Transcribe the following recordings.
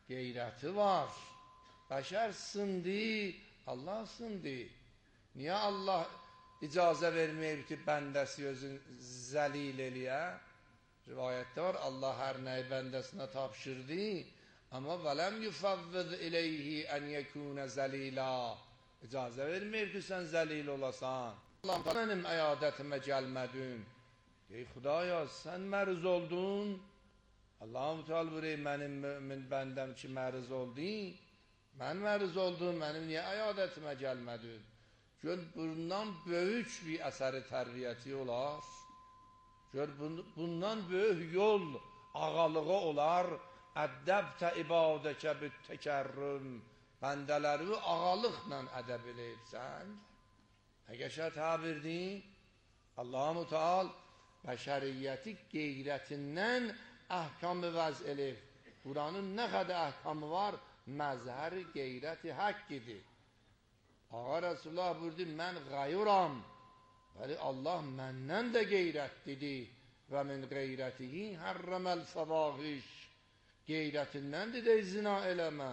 Qeyrəti var. Bəşər sındı, Allah sındı. Niyə Allah icazə verməyib ki, bəndəsi özün zəlil eləyə? Rivayətdə var, Allah hər nəyi bəndəsinə tapşırdı. Amma vələm yufavvid iləyhi ən yekûne zəlila. İcazə verməyib ki, sən zəlil olasan. Allah mənim əyadətimə gəlmədin. Ey Xudaya, sən məruz oldun. Allah-u Teala buyuruyor, mənim mümin bəndəm ki, məruz oldu. Mən məruz oldum, mənim niyə əyadətimə gəlmədin? Gör, bundan böyük bir əsəri tərbiyyəti olar. Gör, bundan böyük yol ağalığı olar. Ədəbtə ibadəkə büttəkərrüm. Bəndələri ağalıqla ədəb eləyibsən. Əgəşə təbirdin, Allah-u Teala bəşəriyyəti qeyrətindən əhkamı vəz eləyib. Quranın nə qədər əhkamı var, məzhəri qeyrəti haqq idi. Ağa Resulullah buyurdu, mən qayuram. Bəli, Allah məndən də qeyrət dedi. Və min qeyrətihi hərrəməl fəvahiş. Qeyrətindən dedək zina eləmə.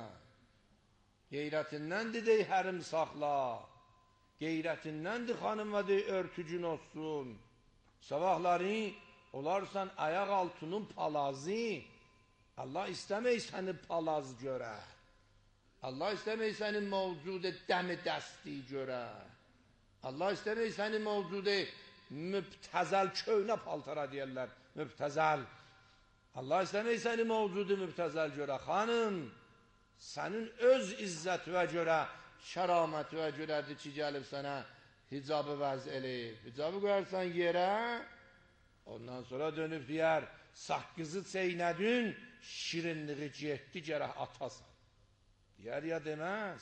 Qeyrətindən dedək hərim saxla. Qeyrətindən xanıma deyək örtücün olsun. Sabahları olarsan ayaq altının palazı. Allah istəmək səni palaz görə. Allah istəmək səni mevcud dəmi dəsti görə. Allah istəmək səni mevcud mübtəzəl köynə paltara deyərlər. Mübtəzəl. Allah istəmək səni mevcud mübtəzəl görə. Xanım, sənin öz izzətvə görə, şəramətvə görədir ki, gəlib sənə hicabı vəz eləyib. Hicabı qoyarsan yerə, ondan sonra dönüb deyər, saqqızı çeynədin, şirinliği getdi, gərək atasan. Deyər ya deməz.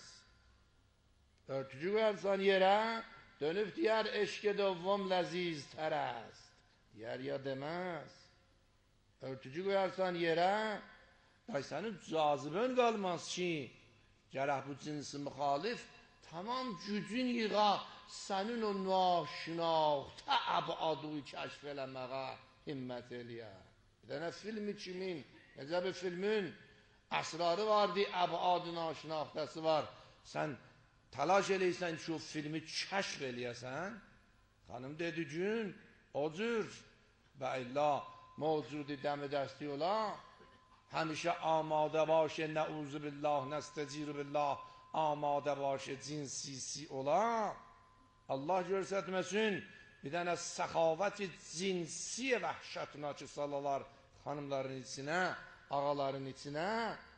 Örtücü qoyarsan yerə, dönüb deyər, eşq-i dovvam ləziz tərəst. Deyər ya deməz. Örtücü qoyarsan yerə, sənin cazibən qalmaz ki, gərək bu cinsi müxalif, tamam gücün yığa, sənin o naşinaxtə əbaduyu kəşf eləməyə himmət eləyə. Bir dənə filmi kimin, necə bir filmin əsrarı vardı, əbadu naşinaxtəsi var. Sən təlaş eləysən ki, o filmi kəşf eləyəsən. Xanım dedi gün, o cür və illah mevcudi dəmi dəsti ola, həmişə amadə başı, nəuzu billah, nəstəcir billah, amadə başı, cinsisi ola. Allah görsətməsin, bir dənə səxavət-i cinsi vəhşətuna ki, salalar xanımların içinə, ağaların içinə.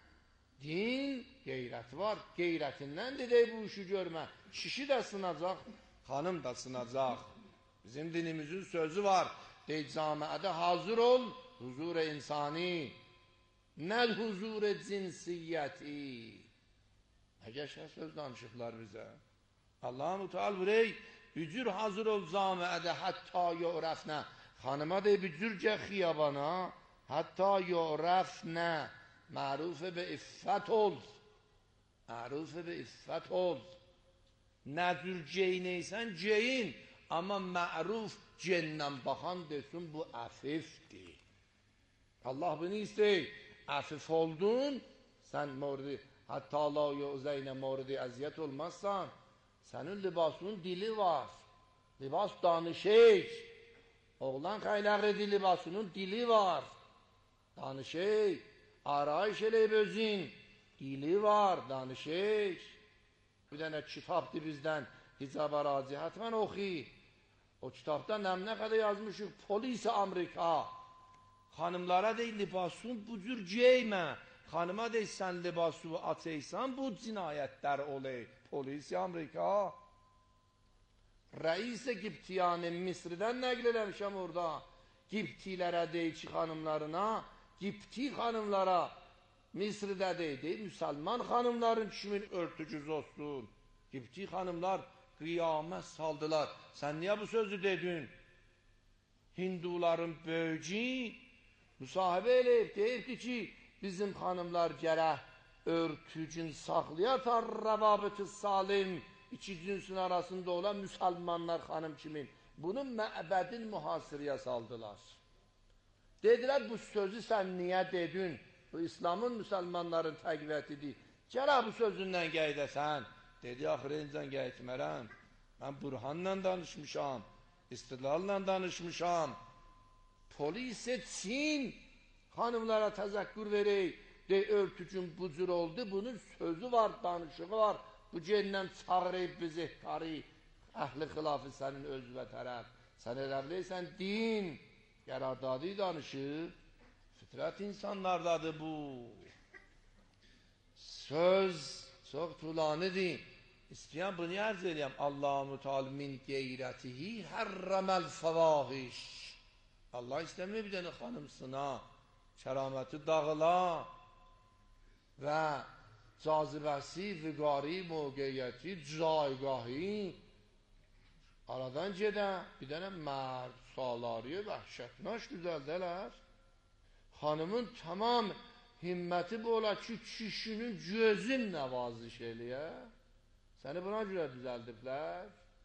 Din, qeyrət var. Qeyrətindən dedək bu işi görmə. Kişi də sınacaq, xanım da sınacaq. Bizim dinimizin sözü var. Deyək, camiədə hazır ol, huzur-i insani. Nəl huzur-i cinsiyyəti. Nə qəşəng söz danışıqlar bizə. Allah-u Teala buyuruyor, bücür hazır ol camiədə, hətta yu'rəfnə. Xanıma deyib, bücür gəl xiyabana, hətta yu'rəfnə. Mərufə bi iffət ol. Mərufə bi iffət ol. Nə cür geyinəysən geyin, amma məruf cendən baxan desin, bu əfifdir. Allah bunu istəyir. Əfif oldun, sən mordi, hətta la yu'zeynə mordi əziyyət olmazsan, sənin libasının dili var. Libas danışır. Oğlan xeyləğidi libasının dili var. Danışır. Arayış eləyib özün. Dili var, danışır. Bir dənə kitabdır bizdən, hicab-ı raci. Hətmən oxuy. O kitabda nə qədər yazmışıq? Polis Amerika. Xanımlara deyil, libasını bu cür geymə. Xanıma deyil, sən libasını açıysan, bu cinayətlər olur. Polis Amerika. Rəis-i Qibtiyanı Misridən nəql eləmişəm orada. Qibtilərə deyil ki, xanımlarına, Qibti xanımlara Misridə deyil, müsəlman xanımların kimin örtücüsü olsun. Qibti xanımlar qiyamət saldılar. Sən niyə bu sözü dedin? Hinduların böyücü müsahibə eləyib, deyibdi ki, bizim xanımlar gərək örtücün saxlayatar rəvabıtı salim, iki cinsin arasında olan müsəlmanlar xanım kimin. Bunu məbədin mühasirəyə saldılar. Dedilər, bu sözü sən niyə dedin? Bu İslamın Müslümanların təqviyyətidir. Gələ bu sözündən qeydəsən. Dedi, axı rencən qeydmərəm. Mən burhanla danışmışam. İstidlalla danışmışam. Polisə Çin xanımlara təzəkkür verək. De, örtücün bu cür oldu. Bunun sözü var, danışığı var. Bu cendən çağırıb bizi tarih. Əhli xilafı sənin özvə tərəf. Sən elə bilirsən din. Qərardadı danışıb. Fitrət insanlardadır bu. Söz çox tulanıdır. İstəyən bunu ərz eləyəm. Allah-u Teala min qeyrətihi hərrəməl fəvahiş. Allah istəmir bir dənə xanımsına, kəraməti dağıla və cazibəsi, vüqari, mövqeyyəti, caygahı aradan gedə bir dənə mərd, salariyə, vəhşətnaş düzəldələr. Xanımın tamam himməti bu ola ki, kişinin gözün nəvaziş eləyə. Səni buna görə düzəldiblər.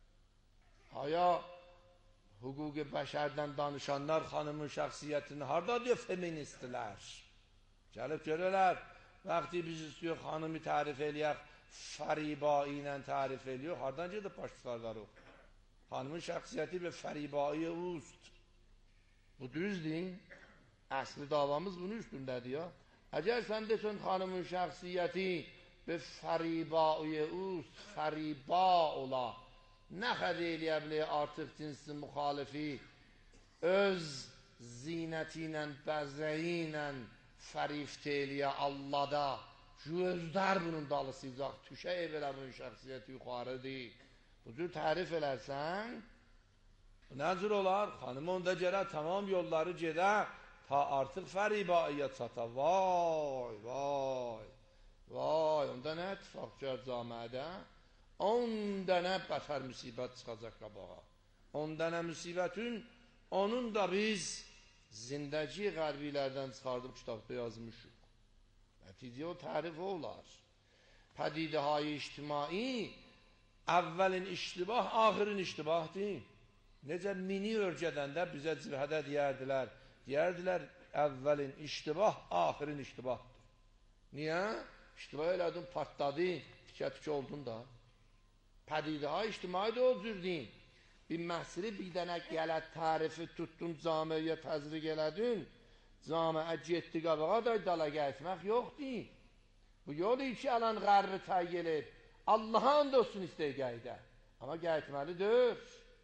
Haya hüquqi bəşərdən danışanlar xanımın şəxsiyyətini harada diyor feministlər. Gəlib görürlər, vaxtı biz istiyor xanımı tərif eləyək, fəribai ilə tərif eləyor, haradan gedib başçılarlar o? Xanımın şəxsiyyəti və fəribai ust. Bu düzdür. Əsli davamız bunun üstündədir ya. Əgər sən desən xanımın şəxsiyyəti və fəribai ust, fəriba ola, nə xəd eləyə bilir artıq cinsi müxalifi öz zinəti ilə, bəzəyi ilə fərifdə eləyə Allahda gözlər bunun dalı sizaq, tüşə evələ bunun şəxsiyyəti yuxarıdır. Bu cür tərif elərsən, bu nə cür olar? Xanım onda gələ tamam yolları gedə ta artıq fəribaiyə çata. Vay, vay, vay, onda nə etfaq gəl camiədə? 10 dənə bətər müsibət çıxacaq qabağa. 10 dənə müsibətin, onun da biz zindəci qərbilərdən çıxardıb kitabda yazmışıq. Nəticə o tərif olar. Pədidəhay ictimai əvvəlin iştibah, axirin iştibahdır. Necə mini örgədəndə bizə cibhədə deyərdilər. Deyərdilər, əvvəlin iştibah, axirin iştibahdır. Niyə? İştibah elədin, partladı, tikə-tikə oldun da. Pədidəhay ictimai də o cürdün. Bir məhsili bir dənə gələt tərifi tutdun, camiyə təzriq elədin, camiyə getdi qabağa da dala gəlmək yoxdur. Bu yolu ki, alan qərri təy elib, Allah'a and olsun istəy qayda. Amma gəlməlidir.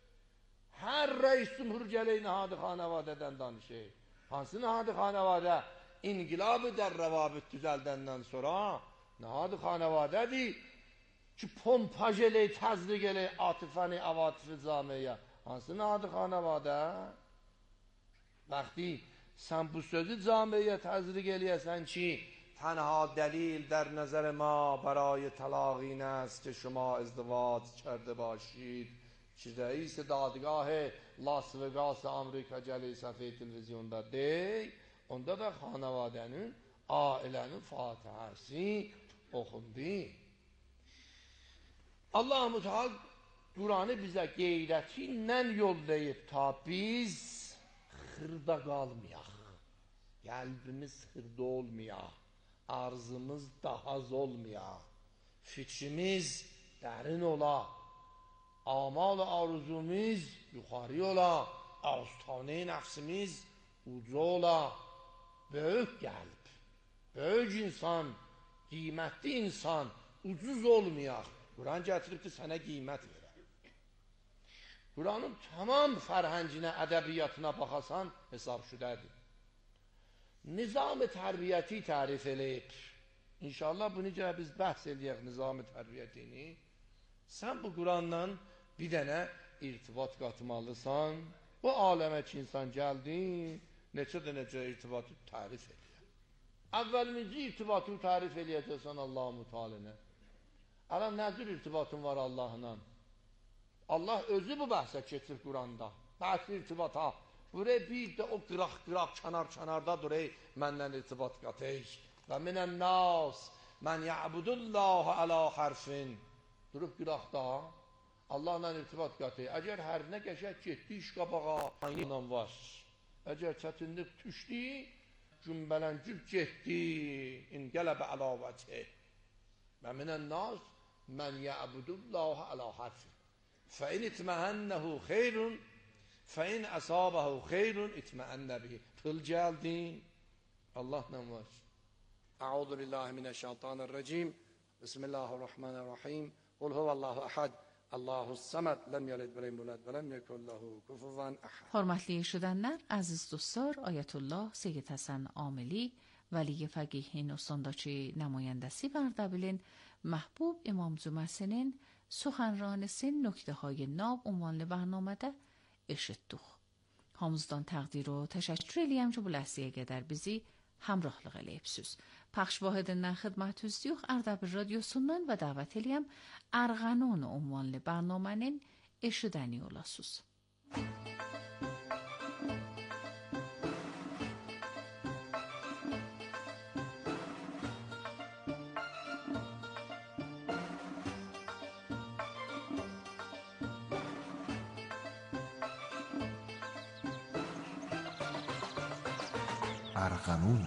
Hər rəis cümhur gələk nəhadı xanavadədən danışır. Hansı nəhadı xanavadə? İnqilab-ı dər rəvabit düzəldəndən sonra nəhadı xanavadədir ki, pompaj elək, təzriq elək, atifəni, avatifı camiyə. Hansı nəhadı xanavadə? Vaxti sən bu sözü camiyə təzriq eləyəsən ki, تنها دلیل در نظر ما برای طلاق این است که شما ازدواج کرده باشید که رئیس دادگاه لاس وگاس آمریکا جلوی صفحه تلویزیونda dey, onda da xanavadənin, ailənin fatihəsi oxundu. Allah-u Teala Qur'anı bizə qeyrəti ilə yollayıb ta biz xırda qalmayaq. Qəlbimiz xırda olmayaq. Arzımız daha az olmayaq. Fikrimiz dərin ola. Amal arzumuz yuxarı ola. Ağustane nəfsimiz uca ola. Böyük qəlb, böyük insan, qiymətli insan, ucuz olmayaq. Quran gətiribdir sənə qiymət verər. Quranın tamam fərhəncinə, ədəbiyyatına baxasan hesab şüdədir. Nizam-ı tərbiyyəti tərif eləyib. İnşallah bunu necə biz bəhs eləyək nizam-ı tərbiyyətini. Sən bu Quranla bir dənə irtibat qatmalısan. Bu aləmə ki insan gəldi, neçə də necə irtibatı tərif eləyək. Əvvəlimizi irtibatı tərif eləyəcəksən Allah-u Teala'na. Alam nədir irtibatın var Allah'la? Allah özü bu bəhsə keçir Quranda. Bəhs irtibata. Buraya bir də o qıraq-qıraq, kənar-kənarda durey, məndən irtibat qatək. Və minən nas, mən ya'budullaha alə hərfin. Durub qıraqda, Allahla irtibat qatək. Əgər hərinə qəşək getdi, iş qabağa, aynı var. Əgər çətinlik düşdü, cümbələncük getdi, inqələbə əlavəti. Və minən nas mən yəbudullaha əla harfi. Fəin itməhənnəhu xeyrun, fəin əsabəhu xeyrun itməhənnə bihi. Pıl gəldin, Allahla var. Əuzu billahi minəşşeytanirracim. Bismillahirrahmanirrahim. Qul huvallahu əhəd. Allahus-samad. Lem yelid ve lem yulad ve lem yekun lehu kufuven ahad. Hörmətli eşidənlər, əziz dostlar, Ayətullah Seyyid Həsən Amili, vəli fəqihin ustandakı nümayəndəsi və Ərdəbilin محبوب امام جمعه‌nin سخنرانی‌سین نکته‌های ناب عنوان برنامede eşitdik. Hamımızdan təqdir və təşəkkür eləyəm ki, bu ləhzəyə qədər bizi həmrəhlıq eləyibsiz. Pəxş vahidindən xidmətinizdəyik Ərdəbil radiosundan və dəvət eləyəm Ərğanun ünvanlı برنامه‌nin eşidəni olasınız. ارغنون.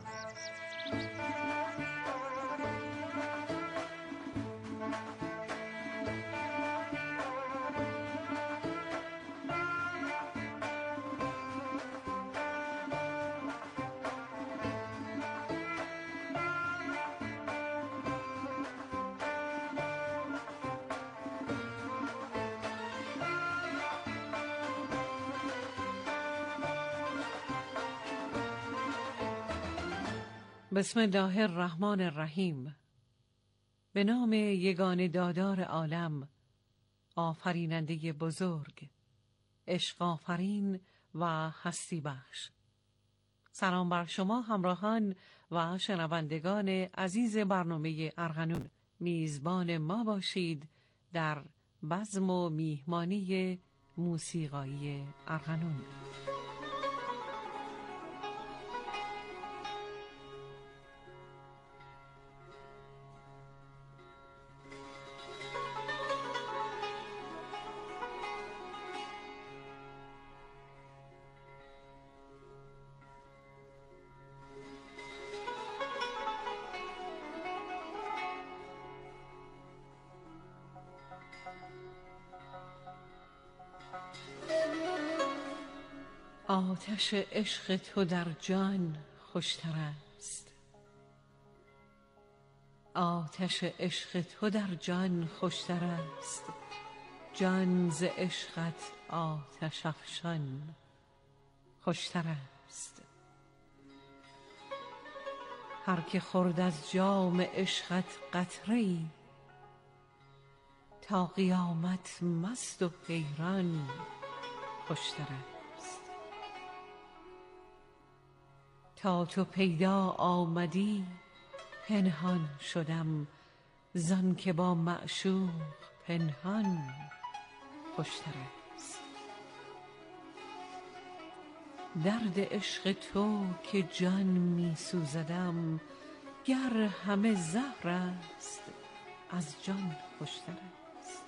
بسم الله الرحمن الرحیم. به نام یگانه دادار عالم، آفریننده بزرگ، عشق آفرین و هستی بخش. سلام بر شما همراهان و شنوندگان عزیز برنامه ارغنون. میزبان ما باشید در بزم و میهمانی موسیقایی ارغنون. آتش عشق تو در جان خوشتر است. آتش عشق تو در جان خوشتر است. جان ز عشقت آتش افشان خوشتر است. هر که خورد از جام عشقت قطره‌ای، تا قیامت مست و حیران خوشتر است. تا تو پیدا آمدی پنهان شدم، زان که با معشوق پنهان خوشتر است. درد عشق تو که جان می سوزدم، گر همه زهر است از جان خوشتر است.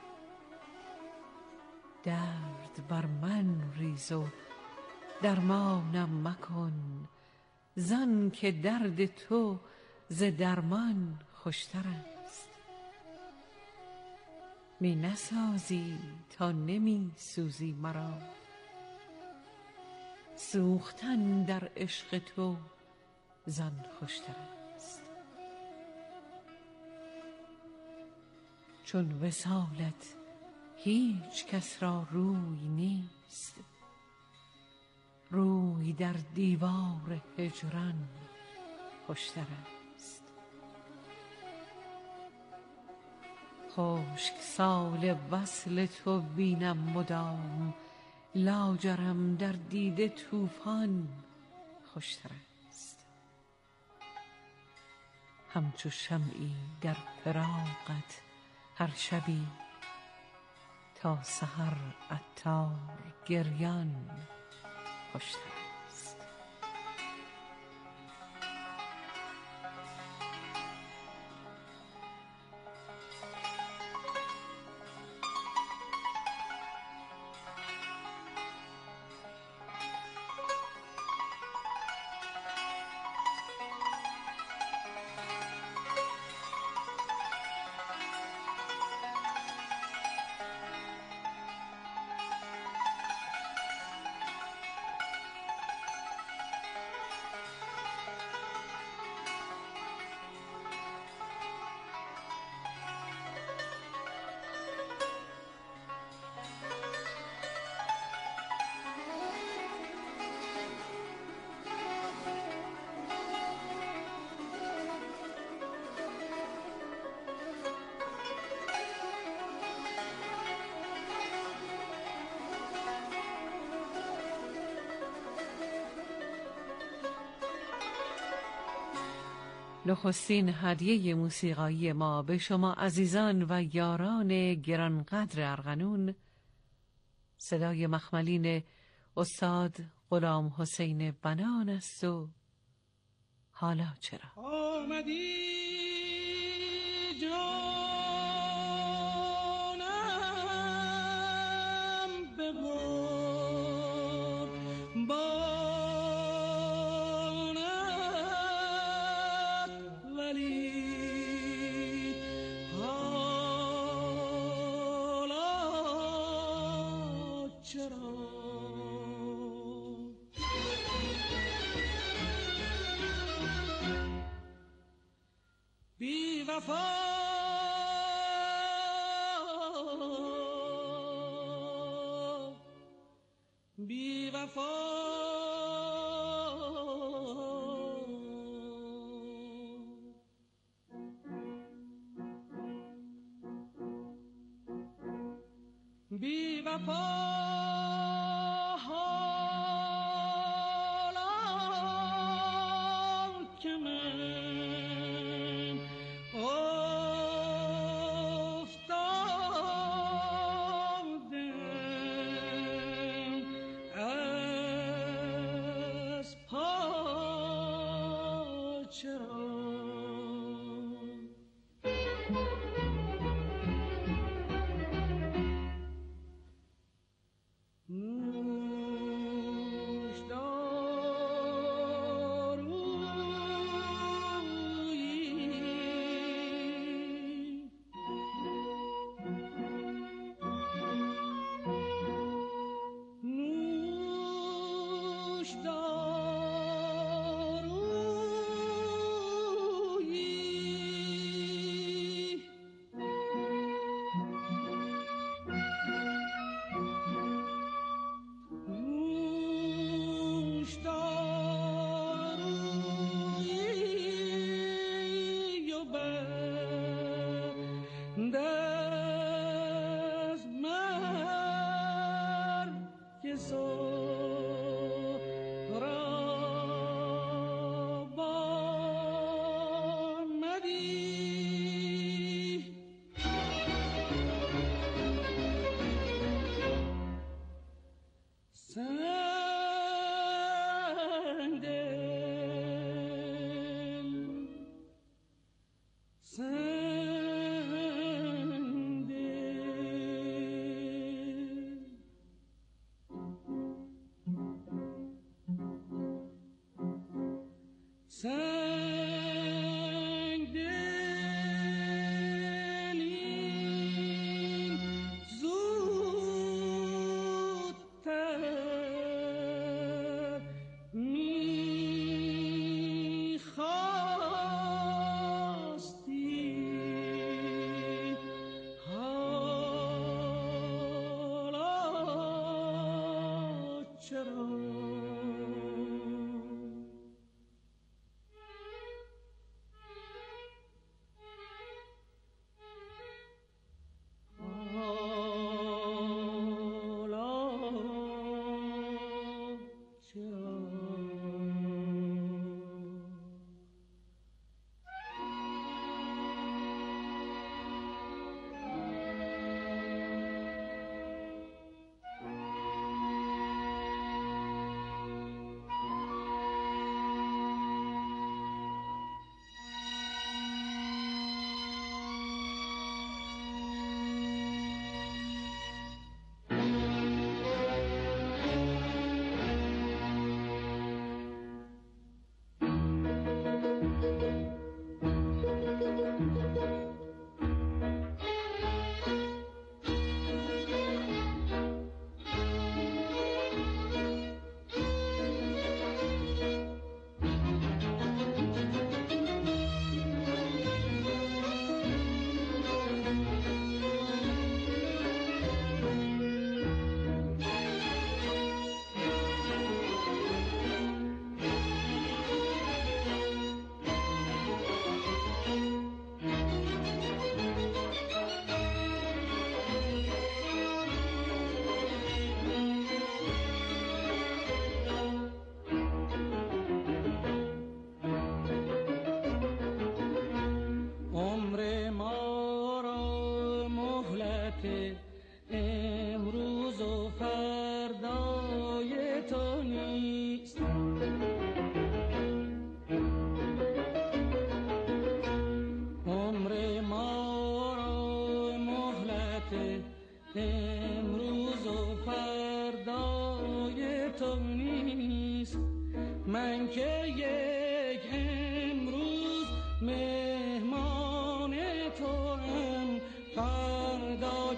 درد بر من ریز و درمانم مکن، زان که درد تو ز درمان خوشتر است. می نسازی تا نمی سوزی مرا، سوختن در عشق تو زان خوشتر است. چون وصالت هیچ کس را روی نیست، روی در دیوار هجران خوشتر است. خشک سال وصل تو بینم مدام، لاجرم در دیده طوفان خوشتر است. همچو شمعی در فراقت هر شبی، تا سحر عطار گریان خوشتر است. نخستین هدیه موسیقایی ما به شما عزیزان و یاران گرانقدر ارغنون صدای مخملین استاد غلام حسین بنان است و حالا چرا آمدی جانم به قربانت ولی حالا چرا بی وفا بی وفا بی وفا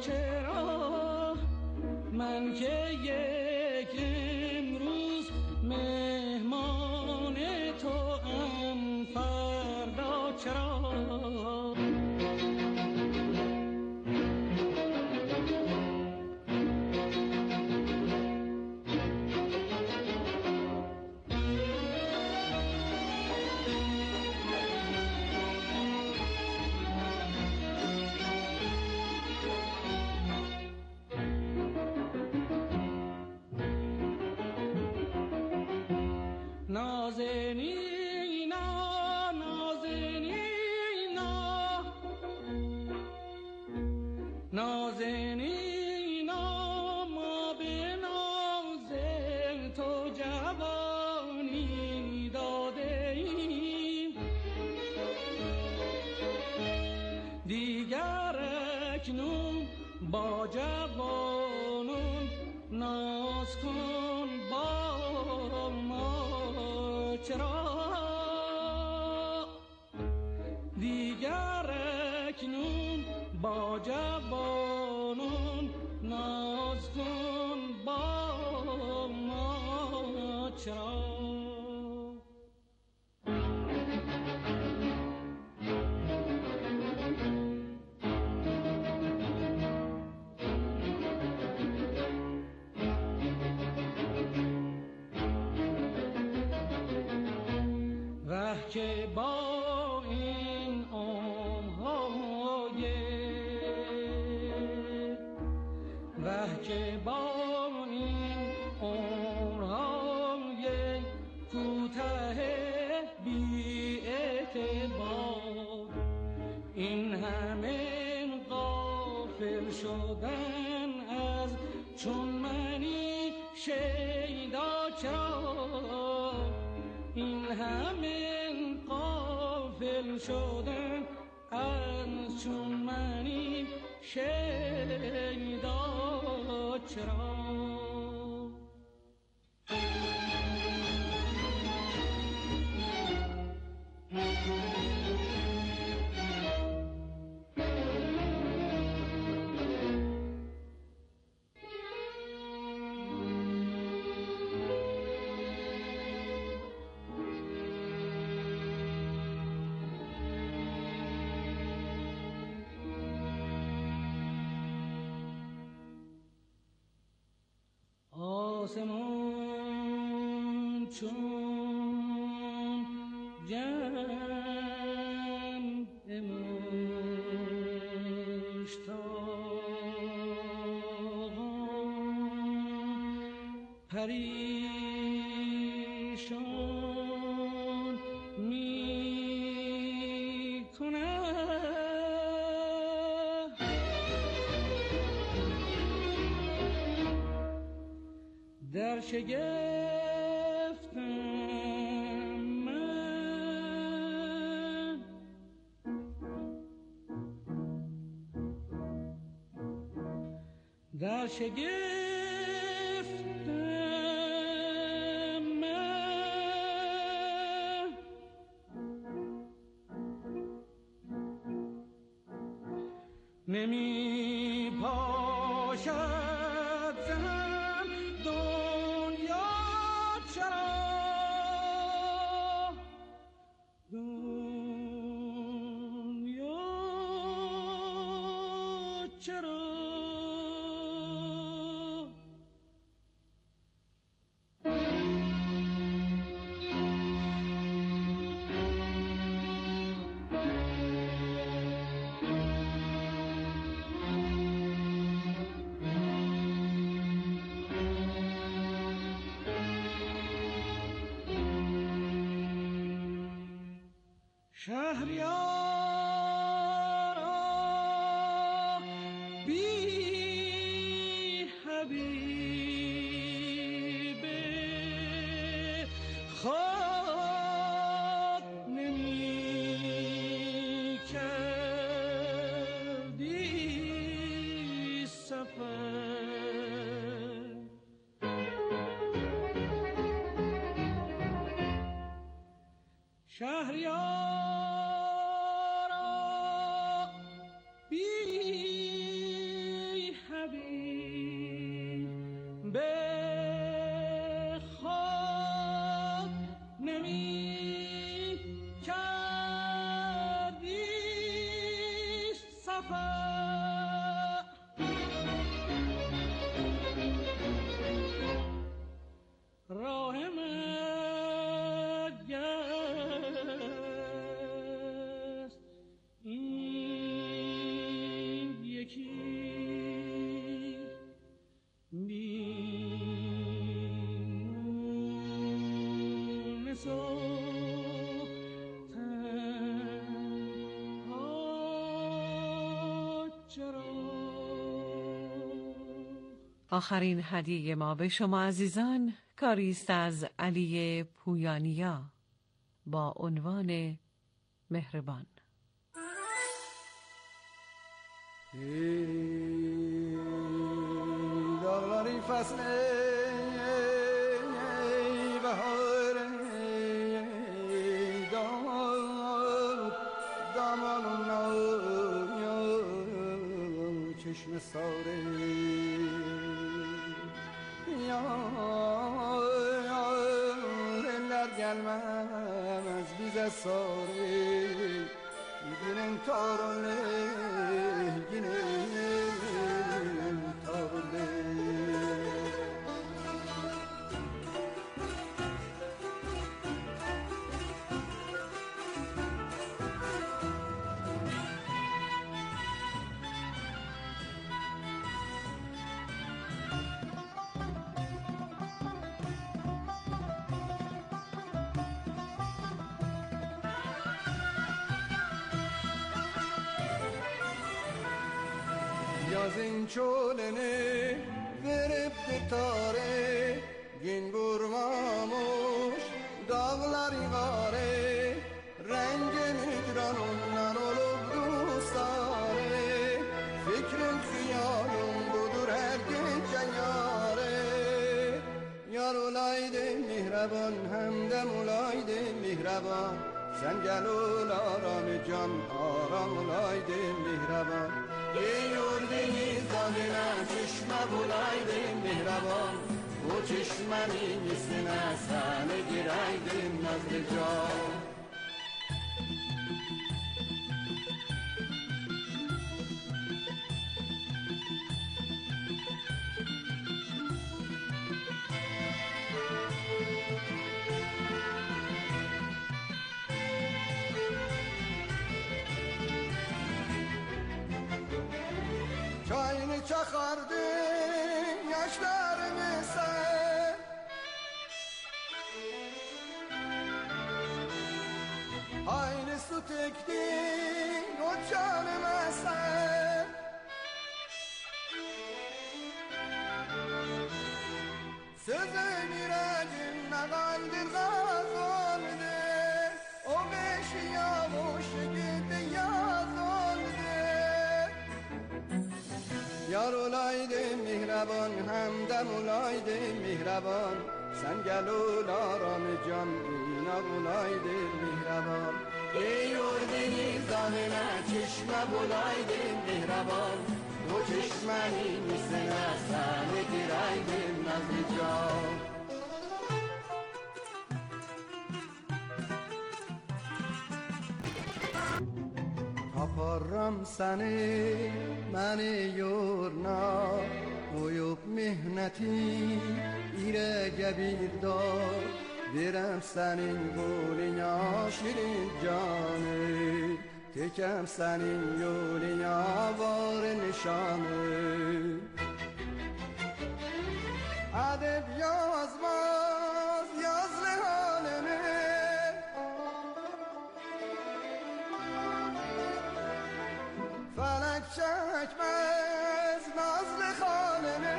چرا من که یک امروز مهمان تو ام فردا چرا نازنینا ما به ناز تو جوانی داده ایم دیگر اکنون با جوانون ناز کن با ما چرا دیگر اکنون با جوانون ناز کن با ما چرا وه که با این وه که با این عمرهای کوته بی اعتبار این همه غافل شدن از چون منی شیدا چرا این همه غافل شدن از چون منی شیدا چرا آسمان چون جمع مشتاقان پریشان می کند در شگفتم من در شگفتم من نمی پاشد زن دنیا چرا دنیا چرا شهریارا بی حبیب خود نمی کردی سفر شهریار راه مگس این یکی بیرون آخرین هدیه ما به شما عزیزان کاری است از علی پویانیا با عنوان مهربان. داری فصل بهار دامان چشم ساره gelmez bize sarı günün torunu günün torunu Yazın çölüne verip tutare gün vurmamış dağlar gare rengin hidran ondan olup dostare fikrim hıyalım budur her gece yare yar olaydı mihraban hem de olaydı mihraban sen gel ol aram can aram olaydı mihraban Diyor deniz dağına çeşme bulaydım mihraban O çeşmenin üstüne seni gireydim nazlı can Çayını çakardın yaşlarını sen Aynı su tektin o canıma sen Sözün yüreğimde kaldır gaz oldu O beşi yavuş gitti yaz oldu Yar olaydım mihraban hemdem olaydım mihraban Sen gel ol aramı can inan olaydım mihraban Diyor deniz dağına çeşme bulaydım mihraban O çeşmenin üstüne seni gireydim nazlı can Taparram seni məni yorna Qoyub mihnəti irəgə bir dar Verəm sənin qoluna şirin canı Tekəm sənin yoluna var nişanı Ədib yazmaz yazlı halini Felek çekmez nazlı halini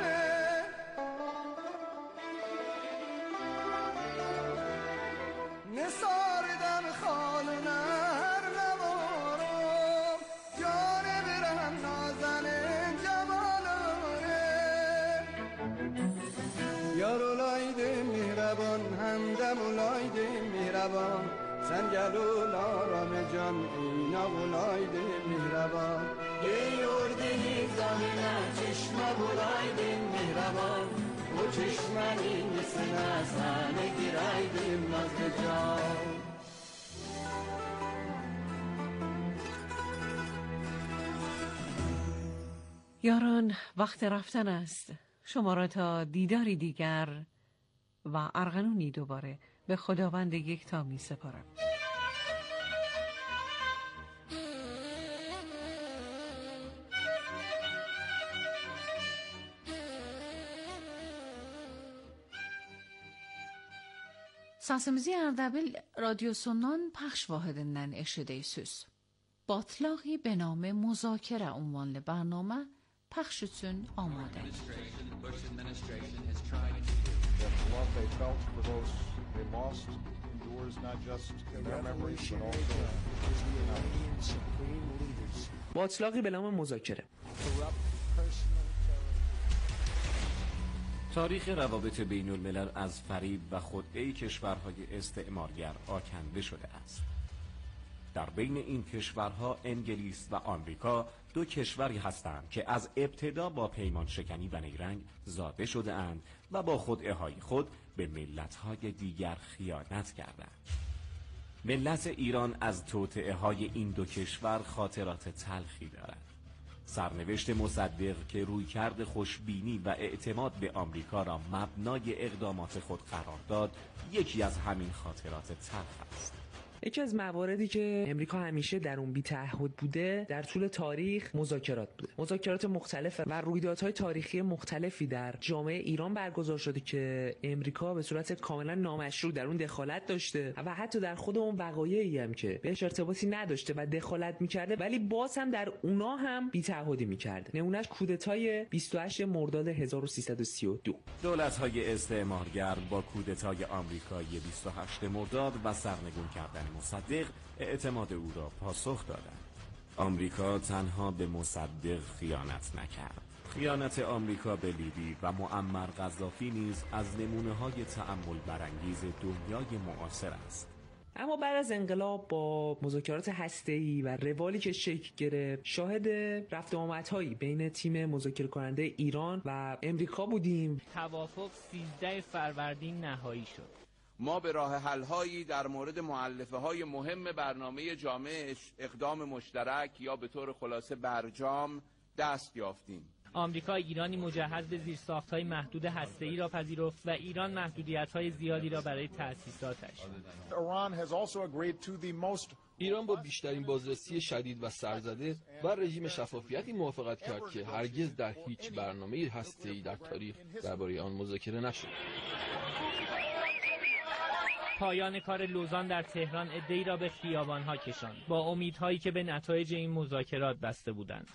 Nisar'dan haline her ne varım Canı birem nazenin cemalini Yar olaydım mihraban hemdem olaydım mihraban Sen gel ol aramı can inan olaydım mihraban Diyor deniz dağına çeşme bulaydım mihraban O çeşmenin üstüne seni gireydim nazlı can یاران وقت رفتن است. شما را تا دیداری دیگر و ارغنونی دوباره به خداوند یکتا می سپارم. Səsimizi Ərdəbil radyosundan پخش واحدından eşidirsiniz. Batlağı به نام مذاکره عنوانlı برنامه پخش üçün آماده. باطلاقی به نام مذاکره. تاریخ روابط بین الملل از فریب و خدعه کشورهای استعمارگر آکنده شده است. در بین این کشورها انگلیس و آمریکا دو کشوری هستند که از ابتدا با پیمان شکنی و نیرنگ زاده شده اند و با خدعه های خود به ملت‌های دیگر خیانت کردند. ملت ایران از توطئه های این دو کشور خاطرات تلخی دارد. سرنوشت مصدق که رویکرد خوشبینی و اعتماد به آمریکا را مبنای اقدامات خود قرار داد، یکی از همین خاطرات تلخ است. یکی از مواردی که امریکا همیشه در اون بی‌تعهد بوده در طول تاریخ مذاکرات بوده. مذاکرات مختلف و رویدادهای تاریخی مختلفی در جامعه ایران برگزار شده که امریکا به صورت کاملا نامشروع در اون دخالت داشته و حتی در خود اون وقایعی هم که بهش ارتباطی نداشته و دخالت می‌کرده ولی باز هم در اونا هم بی‌تعهدی می‌کرده. نمونهش کودتای 28 مرداد 1332. دولت‌های استعمارگر با کودتای آمریکایی 28 مرداد و سرنگون کردن مصدق اعتماد او را پاسخ دادند. آمریکا تنها به مصدق خیانت نکرد. خیانت آمریکا به لیبی و معمر قذافی نیز از نمونه‌های تأمل برانگیز دنیای معاصر است. اما بعد از انقلاب با مذاکرات هسته‌ای و روالی که شکل گرفت شاهد رفت و آمدهایی بین تیم مذاکره کننده ایران و امریکا بودیم. توافق 13 فروردین نهایی شد. ما به راه حل‌هایی در مورد مؤلفه‌های مهم برنامه جامع اقدام مشترک یا به طور خلاصه برجام دست یافتیم. آمریکا ایرانی مجهز به زیرساخت‌های محدود هسته‌ای را پذیرفت و ایران محدودیت‌های زیادی را برای تأسیساتش. ایران با بیشترین بازرسی شدید و سرزده و رژیم شفافیتی موافقت کرد که هرگز در هیچ برنامه هسته‌ای در تاریخ درباره آن مذاکره نشد. پایان کار لوزان در تهران عده‌ای را به خیابان‌ها کشاند با امیدهایی که به نتایج این مذاکرات بسته بودند.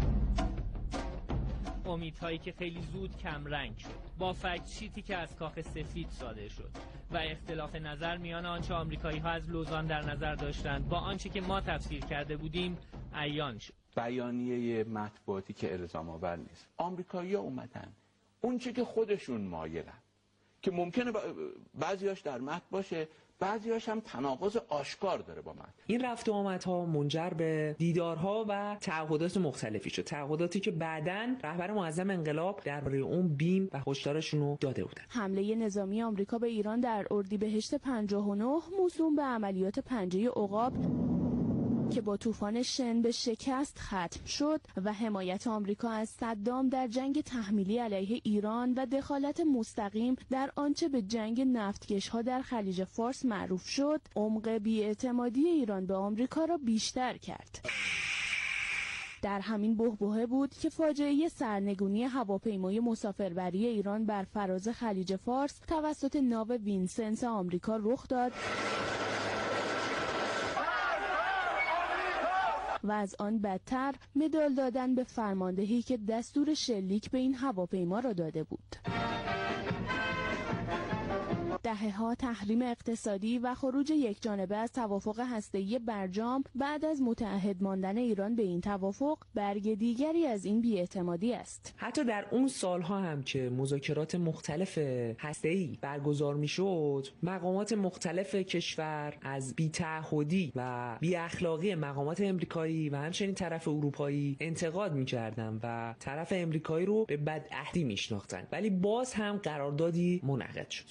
امیدهایی که خیلی زود کم رنگ شد با فکت شیتی که از کاخ سفید صادر شد و اختلاف نظر میان آنچه آمریکایی‌ها از لوزان در نظر داشتند با آنچه که ما تفسیر کرده بودیم عیان شد. بیانیه مطبوعاتی که الزام آور نیست. آمریکایی‌ها اومدن اون چه که خودشون مایلن که ممکنه بعضیاش در متن باشه بعضیاش هم تناقض آشکار داره با متن. این رفت و آمدها منجر به دیدارها و تعهدات مختلفی شد. تعهداتی که بعداً رهبر معظم انقلاب درباره اون بیم و هشدارشون رو داده بودن. حمله نظامی آمریکا به ایران در اردیبهشت 59 موسوم به عملیات پنجه عقاب که با طوفان شن به شکست ختم شد و حمایت آمریکا از صدام در جنگ تحمیلی علیه ایران و دخالت مستقیم در آنچه به جنگ نفتکش‌ها در خلیج فارس معروف شد، عمق بی‌اعتمادی ایران به آمریکا را بیشتر کرد. در همین بحبوحه بود که فاجعه سرنگونی هواپیمای مسافربری ایران بر فراز خلیج فارس توسط ناو وینسنس آمریکا رخ داد و از آن بدتر مدال دادن به فرماندهی که دستور شلیک به این هواپیما را داده بود. دهه‌ها تحریم اقتصادی و خروج یکجانبه از توافق هسته‌ای برجام بعد از متعهد ماندن ایران به این توافق برگ دیگری از این بی‌اعتمادی است. حتی در اون سالها هم که مذاکرات مختلف هسته‌ای برگزار میشد، مقامات مختلف کشور از بی‌تعهدی و بی‌اخلاقی مقامات امریکایی و همچنین طرف اروپایی انتقاد می‌کردند و طرف امریکایی رو به بدعهدی میشناختند، ولی باز هم قراردادی منعقد شد.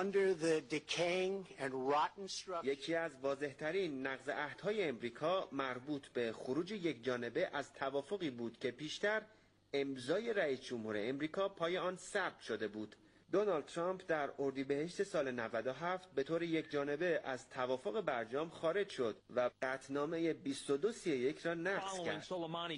یکی از واضح‌ترین نقض عهدهای امریکا مربوط به خروج یکجانبه از توافقی بود که پیشتر امضای رئیس جمهور امریکا پای آن ثبت شده بود. دونالد ترامپ در اردیبهشت سال 97 به طور یکجانبه از توافق برجام خارج شد و قطعنامه 2231 را نقض کرد.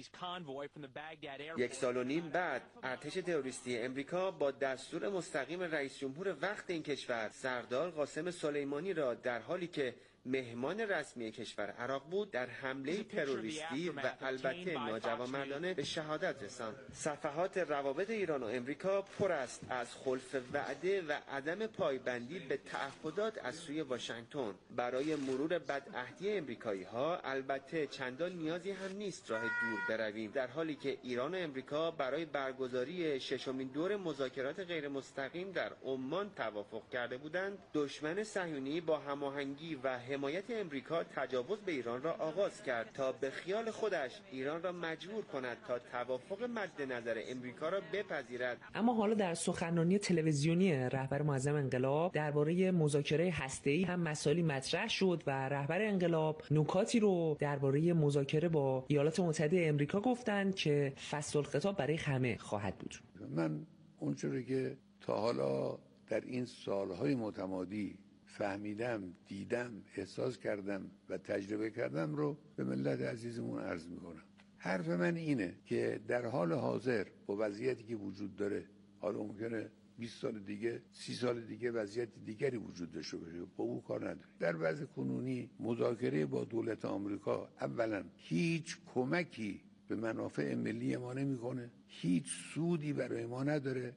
1.5 سال بعد ارتش تروریستی امریکا با دستور مستقیم رئیس جمهور وقت این کشور سردار قاسم سلیمانی را در حالی که مهمان رسمی کشور عراق بود در حمله تروریستی و البته ناجوانمردانه به شهادت رساند. صفحات روابط ایران و امریکا پر است از خلف وعده و عدم پایبندی به تعهدات از سوی واشنگتن. برای مرور بدعهدی امریکایی‌ها البته چندان نیازی هم نیست راه دور برویم، در حالی که ایران و امریکا برای برگزاری ششمین دور مذاکرات غیر مستقیم در عمان توافق کرده بودند. دشمن صهیونی با هماهنگی و حمایت امریکا تجاوز به ایران را آغاز کرد تا به خیال خودش ایران را مجبور کند تا توافق مد نظر امریکا را بپذیرد. اما حالا در سخنرانی تلویزیونی رهبر معظم انقلاب درباره مذاکره هسته‌ای هم مسائلی مطرح شد و رهبر انقلاب نکاتی رو درباره مذاکره با ایالات متحده امریکا گفتند که فصل الخطاب برای همه خواهد بود. من اونچوری که تا حالا در این سالهای متمادی فهمیدم، دیدم، احساس کردم و تجربه کردم رو به ملت عزیزمون عرض میکنم. حرف من اینه که در حال حاضر با وضعیتی که وجود داره، حالا ممکنه 20 سال دیگه 30 سال دیگه وضعیت دیگری وجود داشته باشه، با او کار نداره. در وضع کنونی مذاکره با دولت آمریکا اولا هیچ کمکی به منافع ملی ما نمیکنه، هیچ سودی برای ما نداره،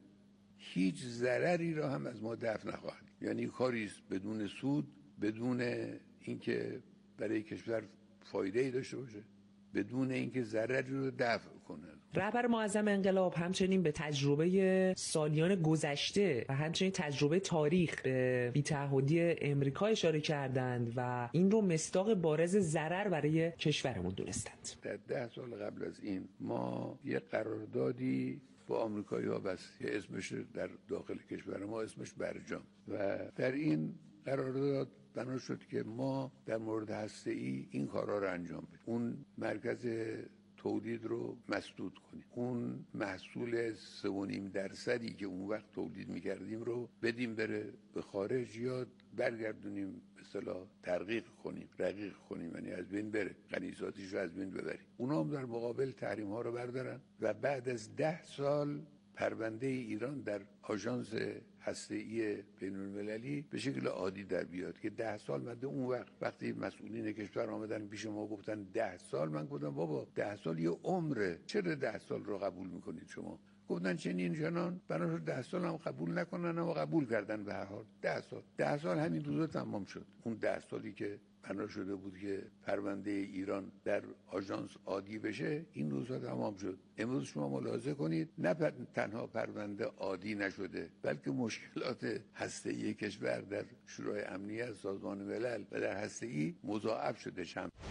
هیچ ضرری را هم از ما دفع نخواهد. یعنی کاری است بدون سود، بدون اینکه برای کشور فایده‌ای داشته باشه، بدون اینکه ضرری رو دفع کنه. رهبر معظم انقلاب همچنین به تجربه سالیان گذشته و همچنین تجربه تاریخ به بی‌تعهدی امریکا اشاره کردند و این رو مصداق بارز ضرر برای کشورمون دونستند. در 10 سال قبل از این ما یه قراردادی با آمریکایی‌ها بس، یه اسمش در داخل کشور ما اسمش برجام، و در این قرارداد بنا شد که ما در مورد هسته‌ای این کارا رو انجام بدیم. اون مرکز تولید رو مسدود کنیم، اون محصول 3.5% که اون وقت تولید می‌کردیم رو بدیم بره به خارج یا برگردونیم به اصطلاح ترقیق کنیم، رقیق کنیم، یعنی از بین بره، غنیساتیش رو از بین ببریم. اونا هم در مقابل تحریم‌ها رو بردارن و بعد از 10 سال پرونده ایران در آژانس هسته‌ای بین‌المللی به شکل عادی در بیاد که 10 سال مده. اون وقتی مسئولین کشور آمدن پیش ما گفتن 10 سال، من گفتم بابا 10 سال یه عمره، چرا 10 سال رو قبول میکنید شما؟ گفتن چنین چنان، بنابراین 10 سال هم قبول نکنن، اما قبول کردن به هر حال 10 سال همین روزا تمام شد. اون 10 سالی که بنا شده بود که پرونده ایران در آژانس عادی بشه، این روزها تمام شد. امروز شما ملاحظه کنید نه تنها پرونده عادی نشده، بلکه مشکلات هسته‌ای کشور در شورای امنیت سازمان ملل و در هسته‌ای مضاعف شده.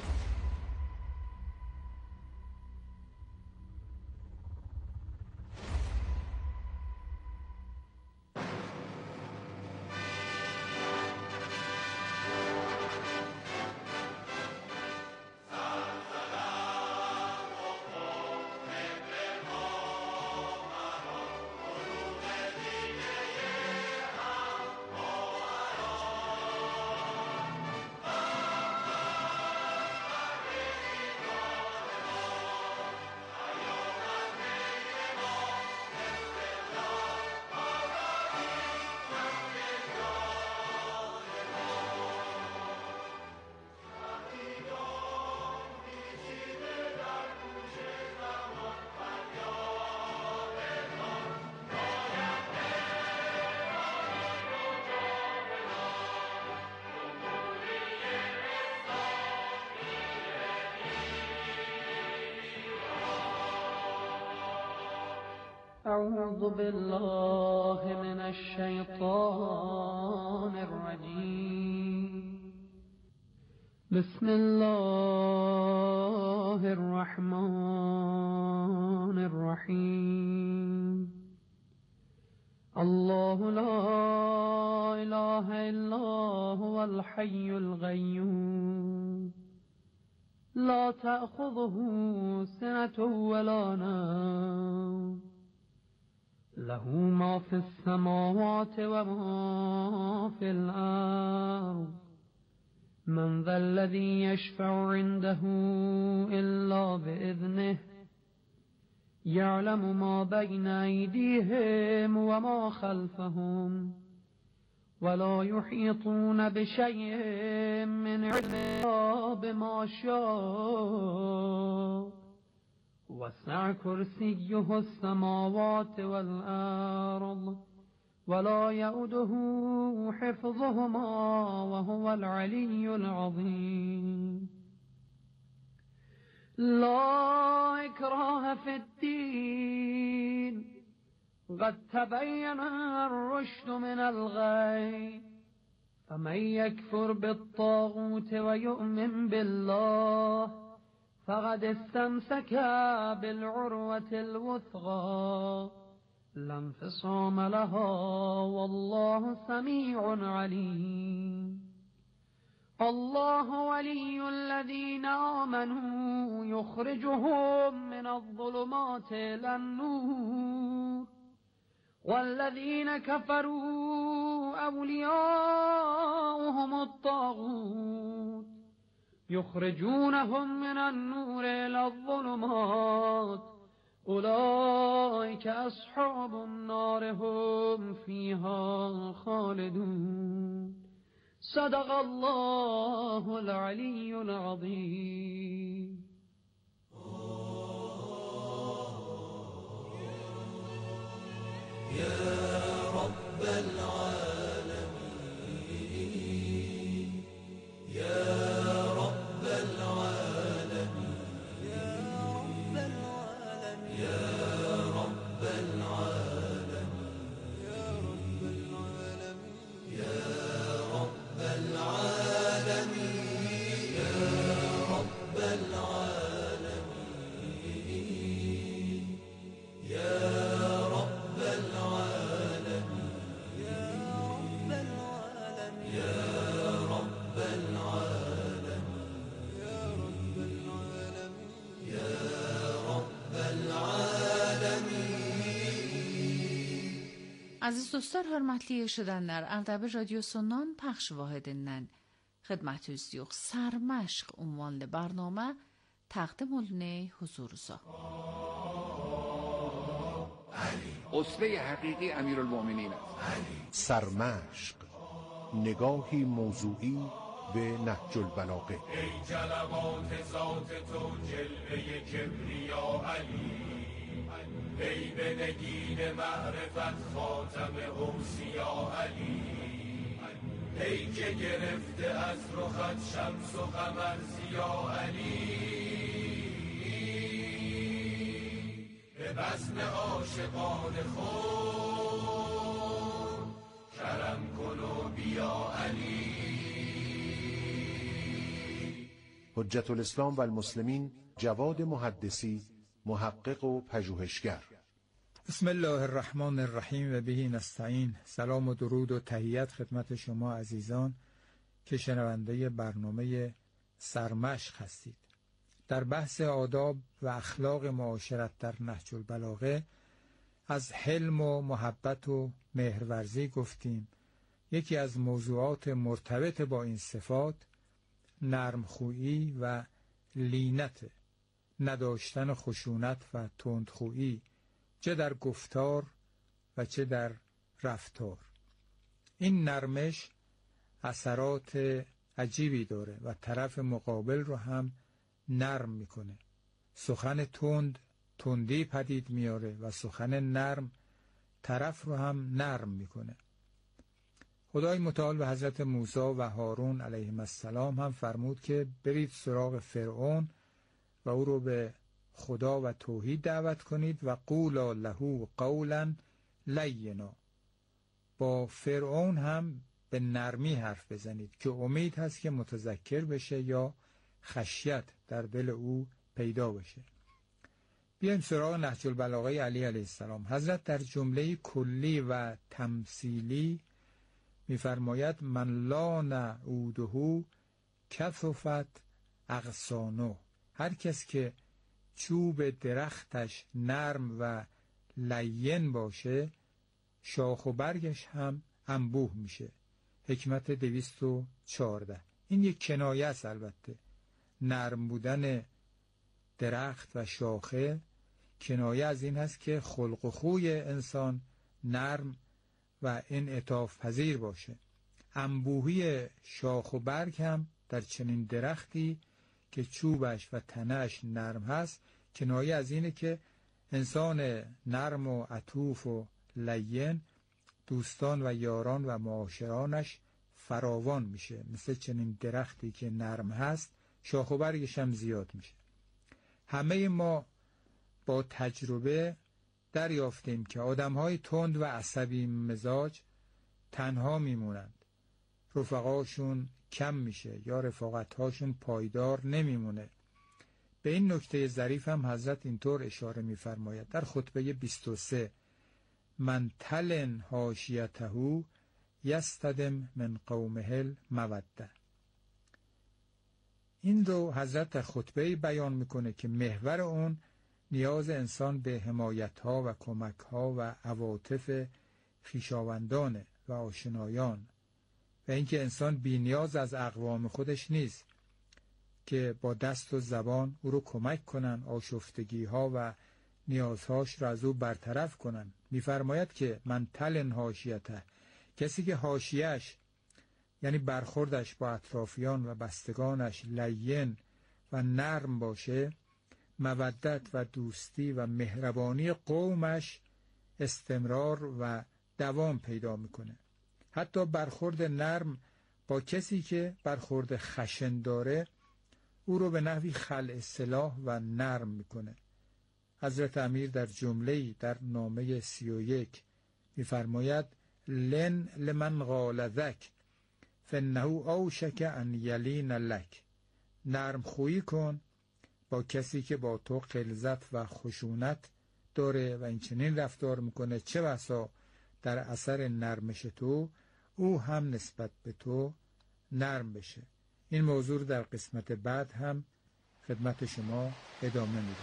أعوذ بالله من الشيطان الرجيم بسم الله الرحمن الرحيم الله لا إله إلا هو الحي القيوم لا تأخذه سنة ولا نوم له ما في السماوات وما في الأرض من ذا الذي يشفع عنده إلا بإذنه يعلم ما بين أيديهم وما خلفهم ولا يحيطون بشيء من علمه بما شاء وسع كرسيه السماوات والأرض ولا يؤده حفظهما وهو العلي العظيم لا إكراه في الدين قد تبين الرشد من الغي فمن يكفر بالطاغوت ويؤمن بالله فقد استمسك بالعروة الوثقى لا انفصام لها والله سميع عليم الله ولي الذين آمنوا يخرجهم من الظلمات إلى النور والذين كفروا أولياؤهم الطاغوت يخرجونهم من النور إلى الظلمات أولئك أصحاب النار هم فيها خالدون صدق الله العلي العظيم يا رب العالمين يا رب العالمين يا رب العالمين يا رب العالمين يا رب العالمين يا رب العالمين يا رب العالمين يا رب العالمين يا رب العالمين يا رب العالمين. Aziz dostlar, hörmətli eşidənlər, Ərdəbil radiosundan pəxş vahidindən xidmətiniz yox Sarmaşq ünvanlı برنامه təqdim olunur huzurunuza. اسوه حقیقی امیرالمؤمنین سرمشق، نگاهی موضوعی به نهج البلاغه. ای جلوات ذات تو جلوه کبریا علی، ای به نگین معرفت خاتم اوصیا علی، ای که گرفته از رخت شمس و قمر ضیا علی، به بزم عاشقان خود کرم کن و بیا علی. حجت الاسلام و المسلمین جواد محدثی، محقق و پژوهشگر. بسم الله الرحمن الرحیم و بهی نستعین. سلام و درود و تحیت خدمت شما عزیزان که شنونده برنامه سرمشق هستید. در بحث آداب و اخلاق معاشرت در نهج البلاغه از حلم و محبت و مهرورزی گفتیم. یکی از موضوعات مرتبط با این صفات نرمخویی و لینت، نداشتن خشونت و تندخویی، چه در گفتار و چه در رفتار. این نرمش اثرات عجیبی داره و طرف مقابل رو هم نرم میکنه. سخن تند تندی پدید میاره و سخن نرم طرف رو هم نرم میکنه. خدای متعال به حضرت موسی و هارون علیهم السلام هم فرمود که برید سراغ فرعون و او رو به خدا و توحید دعوت کنید و قولا له قولا لینا. با فرعون هم به نرمی حرف بزنید که امید هست که متذکر بشه یا خشیت در دل او پیدا بشه. بیایم سراغ نهج البلاغه علی علیه السلام. حضرت در جمله کلی و تمثیلی می‌فرماید من لا نعوده کثفت اغصانه. هر کس که چوب درختش نرم و لین باشه شاخ و برگش هم انبوه میشه. حکمت 214. این یک کنایه است. البته نرم بودن درخت و شاخه کنایه از این هست که خلق و خوی انسان نرم و انعطاف پذیر باشه. انبوهی شاخ و برگ هم در چنین درختی که چوبش و تنهش نرم هست کنایه از اینه که انسان نرم و عطوف و لین دوستان و یاران و معاشرانش فراوان میشه. مثل چنین درختی که نرم هست شاخ و برگش هم زیاد میشه. همه ما با تجربه دریافتیم که آدم‌های تند و عصبی مزاج تنها میمونند. رفقاشون کم میشه یا رفاقت‌هاشون پایدار نمیمونه. به این نکته ظریف هم حضرت اینطور اشاره می‌فرماید در خطبه 23: من تلن حاشیته یستدم من قومه الموده. این رو حضرت در خطبه بیان میکنه که محور اون نیاز انسان به حمایت‌ها و کمک‌ها و عواطف خویشاوندان و آشنایان و اینکه انسان بی نیاز از اقوام خودش نیست که با دست و زبان او رو کمک کنن، آشفتگی‌ها و نیازهاش را از او برطرف کنن. می‌فرماید که من تلن حاشیته، کسی که حاشیه‌اش یعنی برخوردش با اطرافیان و بستگانش لین و نرم باشه، مودت و دوستی و مهربانی قومش استمرار و دوام پیدا میکنه. حتی برخورد نرم با کسی که برخورد خشن داره او رو به نحوی خلع سلاح و نرم میکنه. حضرت امیر در جمله‌ای در نامه 31 میفرماید لن لمن قال ذک فانه اوشک ان یلین لک. نرم خویی کن با کسی که با تو غلظت و خشونت داره و این چنین رفتار میکنه، چه بسا در اثر نرمش تو او هم نسبت به تو نرم بشه. این موضوع در قسمت بعد هم خدمت شما ادامه میده.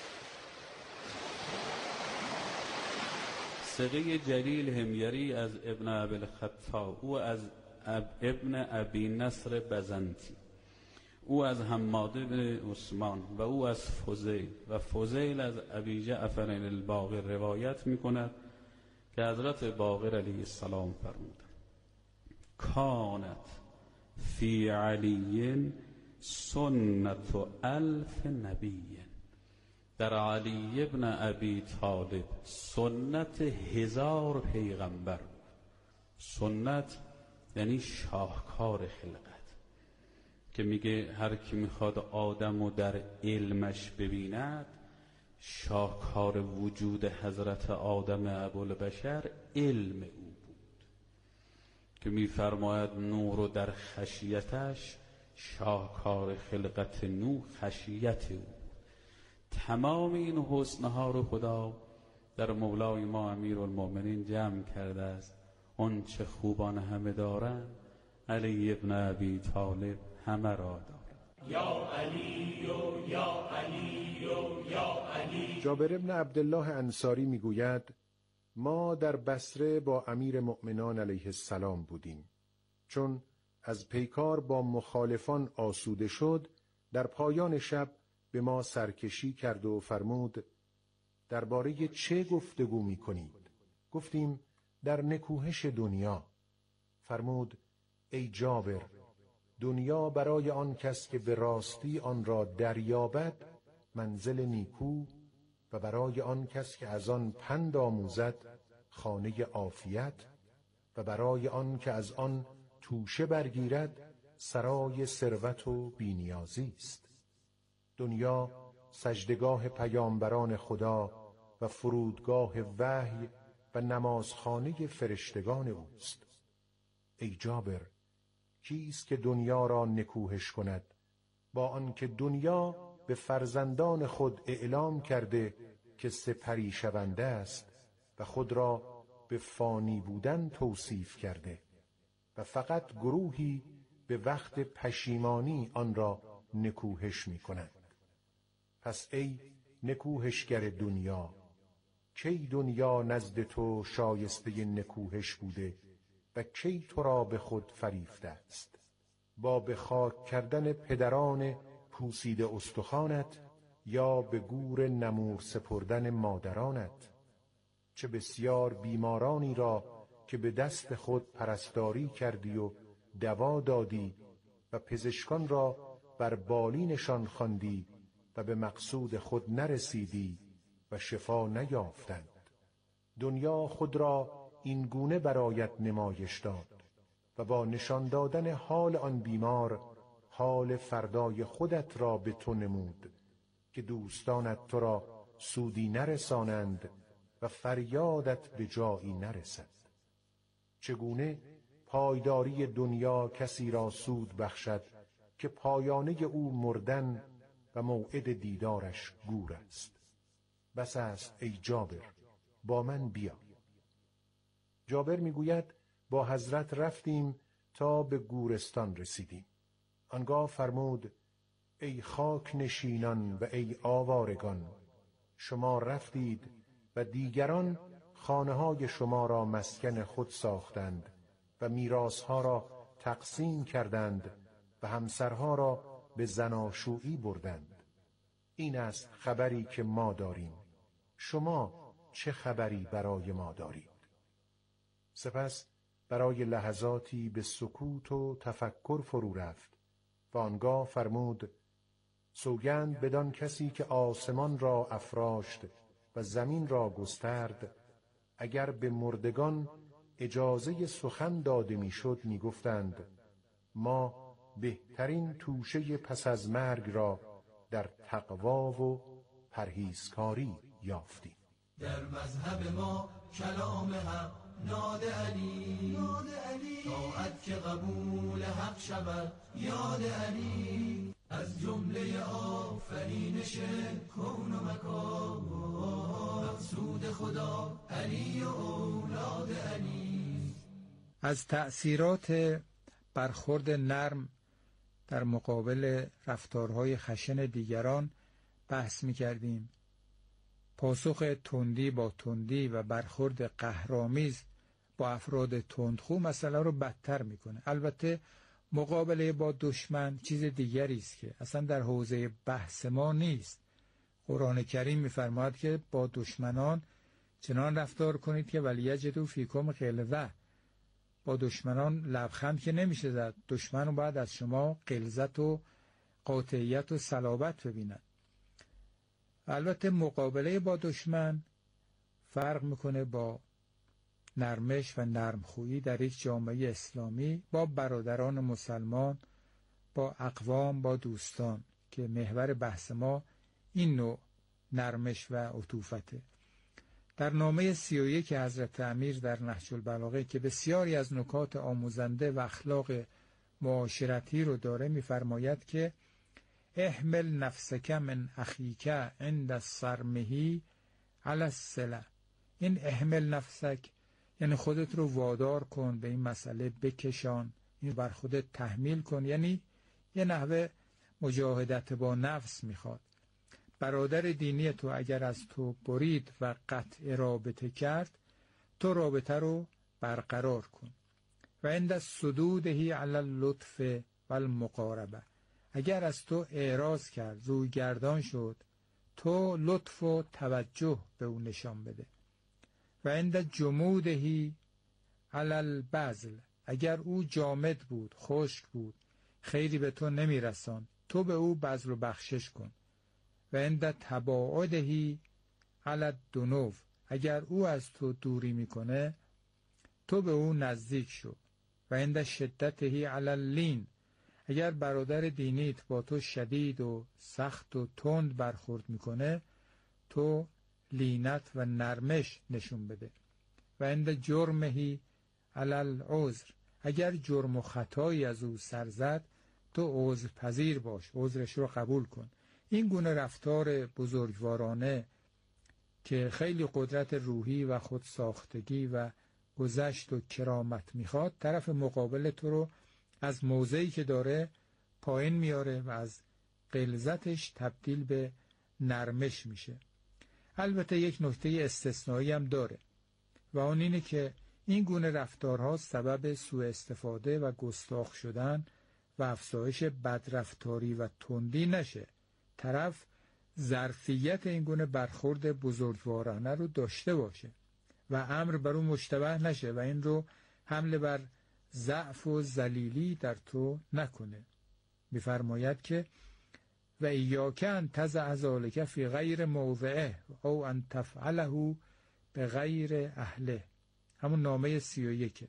ثقه جلیل همگری از ابن ابی الخطاب، او از ابن ابی نصر بزنطی، او از حماد بن عثمان و او از فضیل و فضیل از ابی جعفر الباقر روایت می کند که حضرت باقر علیه السلام فرمودند کانت فی علی سنت 1000 نبی. در علی ابن ابی طالب سنت 1000 پیغمبر. سنت یعنی شاهکار خلقت، که میگه هر کی میخواد آدمو در علمش ببیند شاهکار وجود حضرت آدم ابوالبشر علم او بود، که میفرماید نور در خشیتش شاهکار خلقت نو خشیت او. تمام این حسنها رو خدا در مولای ما امیرالمؤمنین جمع کرده است. اون چه خوبان همه دارن علی ابن ابی طالب همه را دارد. یا علی و یا علی و یا علی. جابر ابن عبدالله انصاری میگوید ما در بصره با امیر مؤمنان علیه السلام بودیم. چون از پیکار با مخالفان آسوده شد در پایان شب به ما سرکشی کرد و فرمود درباره چه گفتگو می کنید؟ گفتیم در نکوهش دنیا. فرمود ای جابر، دنیا برای آن کس که به راستی آن را دریابد منزل نیکو و برای آن کس که از آن پند آموزد خانه عافیت و برای آن که از آن توشه برگیرد سرای ثروت و بی‌نیازی است. دنیا سجدگاه پیامبران خدا و فرودگاه وحی و نمازخانه فرشتگان اوست. ای جابر، کیست که دنیا را نکوهش کند با آنکه دنیا به فرزندان خود اعلام کرده که سپری شونده است و خود را به فانی بودن توصیف کرده و فقط گروهی به وقت پشیمانی آن را نکوهش می کنند. پس ای نکوهشگر دنیا، کی دنیا نزد تو شایسته نکوهش بوده و کی تو را به خود فریفته است؟ با به خاک کردن پدران پوسیده استخوانت یا به گور نمور سپردن مادرانت؟ چه بسیار بیمارانی را که به دست خود پرستاری کردی و دوا دادی و پزشکان را بر بالینشان خواندی و به مقصود خود نرسیدی و شفا نیافتند. دنیا خود را این گونه برایت نمایش داد و با نشان دادن حال آن بیمار حال فردای خودت را به تو نمود که دوستانت تو را سودی نرسانند و فریادت به جایی نرسد. چگونه پایداری دنیا کسی را سود بخشد که پایانه او مردن و موعد دیدارش گور است؟ بس است ای جابر، با من بیا. جابر میگوید با حضرت رفتیم تا به گورستان رسیدیم. آنگاه فرمود ای خاک نشینان و ای آوارگان، شما رفتید و دیگران خانه‌های شما را مسکن خود ساختند و میراث‌ها را تقسیم کردند و همسرها را به زناشویی بردند. این است خبری که ما داریم. شما چه خبری برای ما دارید؟ سپس برای لحظاتی به سکوت و تفکر فرو رفت و آنگاه فرمود سوگند بدان کسی که آسمان را افراشت و زمین را گسترد، اگر به مردگان اجازه سخن داده میشد میگفتند ما بهترین توشه پس از مرگ را در تقوا و پرهیزکاری یافتیم. در مذهب ما کلام حق ناد علی، طاعت که قبول حق شود یاد علی، از جمله آفرینش کون و مکان، مقصود خدا علی و اولاد علی. از تأثیرات برخورد نرم در مقابل رفتارهای خشن دیگران بحث می کردیم. پاسخ تندی با تندی و برخورد قهرآمیز با افراد تندخو مسئله رو بدتر میکنه. البته مقابله با دشمن چیز دیگری است که اصلا در حوزه بحث ما نیست. قرآن کریم میفرماید که با دشمنان چنان رفتار کنید که ولیجدوا فیکم غلظه. با دشمنان لبخند که نمیشه زد. دشمن رو باید از شما غلظت و قاطعیت و صلابت ببیند. البته مقابله با دشمن فرق میکنه با نرمش و نرمخویی در یک جامعه اسلامی با برادران مسلمان، با اقوام، با دوستان که محور بحث ما این نوع نرمش و عطوفته. در نامه 31 حضرت امیر در نهج البلاغه که بسیاری از نکات آموزنده و اخلاق معاشرتی رو داره میفرماید که احمل نفسک من اخیک عند صرمه علی الصله. این احمل نفسک یعنی خودت رو وادار کن به این مسئله، بکشان، این بر خودت تحمیل کن، یعنی یه نحوه مجاهدت با نفس میخواد. برادر دینی تو اگر از تو برید و قطع رابطه کرد، تو رابطه رو برقرار کن. و عند صدودهی علی اللطف و المقاربه، اگر از تو اعراض کرد، روی گردان شد، تو لطف و توجه به اون نشان بده. و عند جمودهی علی البذل، اگر او جامد بود، خشک بود، خیری به تو نمیرسان، تو به او بذل و بخشش کن. و عند تباعدهی علی الدنو، اگر او از تو دوری میکنه، تو به او نزدیک شو. و عند شدتهی علی اللین، اگر برادر دینیت با تو شدید و سخت و تند برخورد میکنه، تو لینت و نرمش نشون بده. و عند جرمهی علی العذر، اگر جرم و خطایی از او سر زد، تو عذر پذیر باش، عذرش رو قبول کن. این گونه رفتار بزرگوارانه که خیلی قدرت روحی و خودساختگی و گذشت و کرامت میخواد، طرف مقابل تو رو از موضعی که داره پایین میاره و از غلظتش تبدیل به نرمش میشه. البته یک نکته استثنایی هم داره و اون اینه که این گونه رفتارها سبب سوء استفاده و گستاخ شدن و افزایش بدرفتاری و تندی نشه. طرف ظرفیت این گونه برخورد بزرگوارانه رو داشته باشه و امر بر اون مشتبه نشه و این رو حمله بر ضعف و ذلیلی در تو نکنه. می‌فرماید که و ایاک ان تضع ذلک فی غیر موضعه او ان تفعله به غیر اهله. همون نامه 31.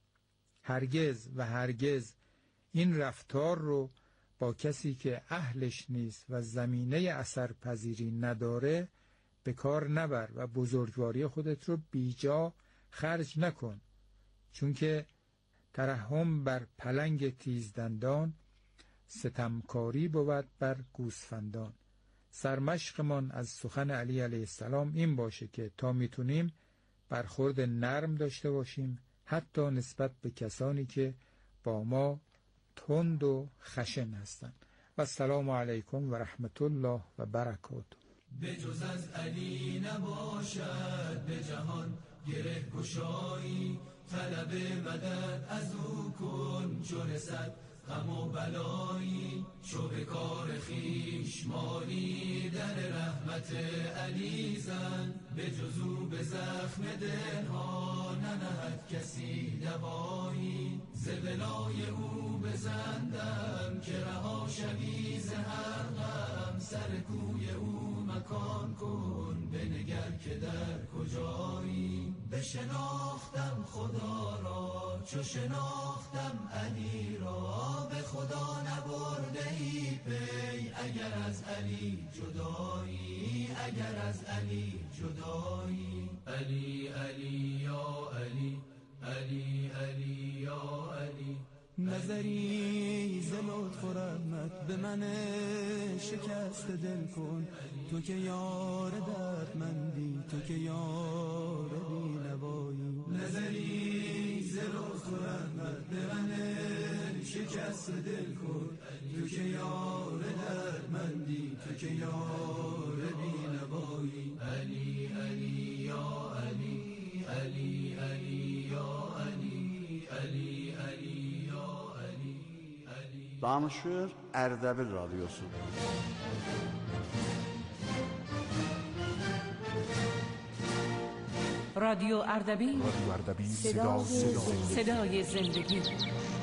هرگز و هرگز این رفتار رو با کسی که اهلش نیست و زمینه اثر پذیری نداره به کار نبر و بزرگواری خودت رو بیجا خرج نکن، چون که ترحم بر پلنگ تیزدندان ستمکاری بود بر گوسفندان. سرمشقمان از سخن علی علیه السلام این باشه که تا میتونیم برخورد نرم داشته باشیم، حتی نسبت به کسانی که با ما تند و خشن هستند. و السلام علیکم و رحمت الله و برکاته. به جز از علی نباشد به جهان گره گشایی، طلب مدد از او کن چو رسد غم و بلایی. چو به کار خویش مالی در رحمت علی زن، به جز او به زخم دلها ننهد کسی دوایی. ز بلای او بزندم که رها شوی ز هر غم، سر کوی او مکان کن بنگر که در کجایی. بشناختم خدا را چو شناختم علی را، به خدا نبرده ای پی اگر از علی جدایی، اگر از علی جدایی. علی علی یا علی، علی علی یا علی. نظری ز لطف و رحمت به من شکست دل کن، تو که یار دردمندی، تو که یار بی‌نوایی. نظری ز لطف و رحمت به من شکست دل کن، تو که یار دردمندی، تو که یار بی‌نوایی. علی علی یا علی، علی علی یا علی، علی علی. Danışır Erdebil Radyosu. رادیو اردبیل، صدای زندگی.